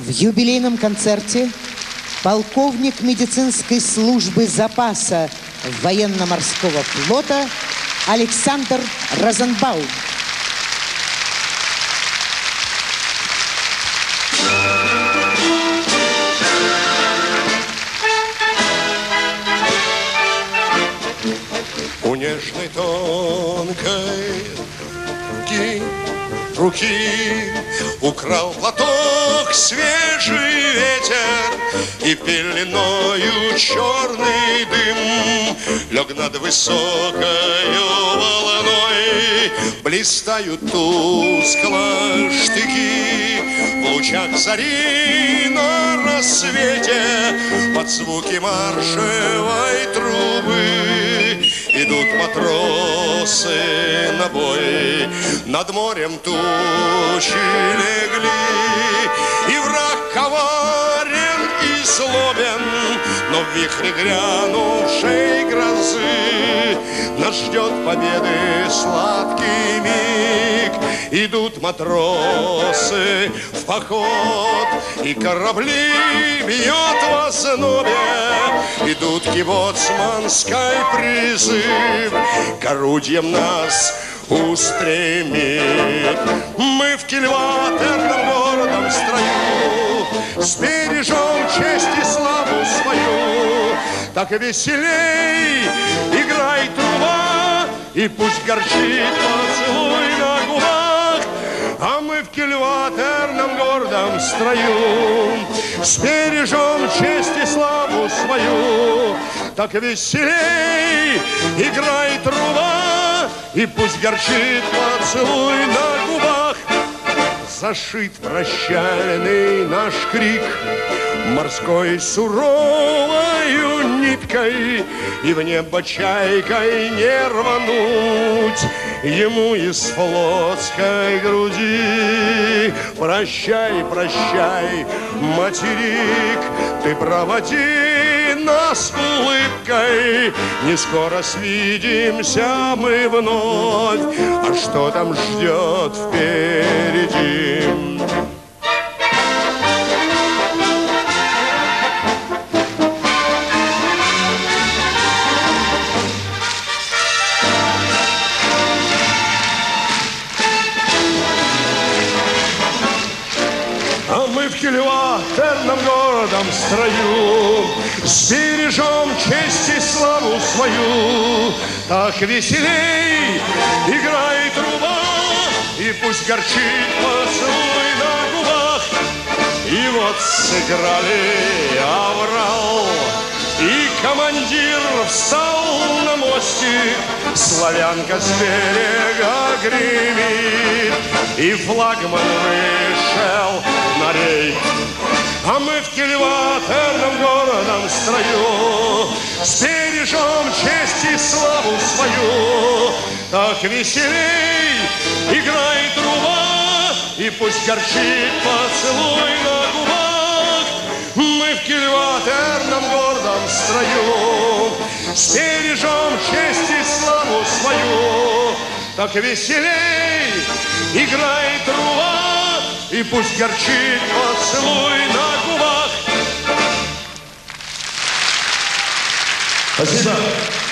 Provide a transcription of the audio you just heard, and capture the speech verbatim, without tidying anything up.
В юбилейном концерте полковник медицинской службы запаса военно-морского флота Александр Розенбаум. У нежной тонкой руки украл платок свежий ветер, и пеленою черный дым лег над высокою волной. Блистают тускло штыки в лучах зари на рассвете, под звуки маршевой трубы идут матросы на бой. Над морем тучи легли, и враг коварен и злобен, но в вихре грянувшей грозы нас ждет победы сладкий миг. Идут матросы в поход, и корабли бьет в ознобе. Идут кибоцманской призыв, к орудиям нас устремит. Мы в кильватерном гордом строю сбережем честь и славу свою. Так веселей играй труба, и пусть горчит поцелуй на губах. А мы в кильватерном гордом строю сбережем честь и славу свою. Так веселей играй труба, и пусть горчит поцелуй на губах. Зашит прощальный наш крик морской суровою ниткой, и в небо чайкой не рвануть ему из флотской груди. Прощай, прощай, материк, ты проводи нас улыбкой. Не скоро свидимся мы вновь, а что там ждет впереди? А мы в кильватерном гордом строю сбережем честь и славу свою. Так веселей играй труба, и пусть горчит поцелуй на губах. И вот сыграли аврал, и командир встал на мостик. Славянка с берега гремит, и флагман вышел на рейд. А мы в кильватерном городом строю сбережем честь и славу свою. Так веселей играй труба, и пусть горчит поцелуй на губах. Мы в кильватерном гордом строю сбережем честь и славу свою. Так веселей играй труба, и пусть горчит поцелуй на губах. Спасибо.